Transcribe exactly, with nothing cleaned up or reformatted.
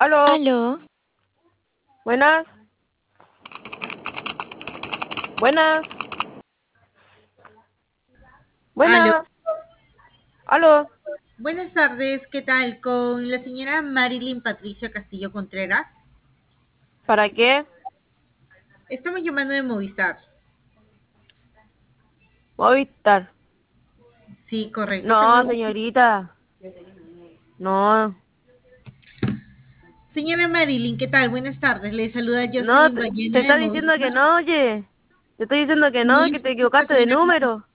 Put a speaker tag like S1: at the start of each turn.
S1: Aló,
S2: Aló,
S1: buenas, buenas,
S3: Aló.
S1: buenas, aló,
S3: Buenas tardes, ¿qué tal? Con la señora Marilyn Patricia Castillo Contreras.
S1: ¿para qué?
S3: Estamos llamando de Movistar.
S1: Movistar.
S3: Sí, correcto.
S1: No,
S3: Estamos...
S1: señorita, no,
S3: Señora Marilyn, ¿qué tal? Buenas tardes. Le saluda
S1: no,
S3: Jocelyn
S1: te, te
S3: Ballena de
S1: está diciendo que
S3: Movistar.
S1: no, oye, te estoy diciendo que no,
S3: Muy
S1: que te
S3: disculpa,
S1: equivocaste de
S3: señora Castillo.
S1: número.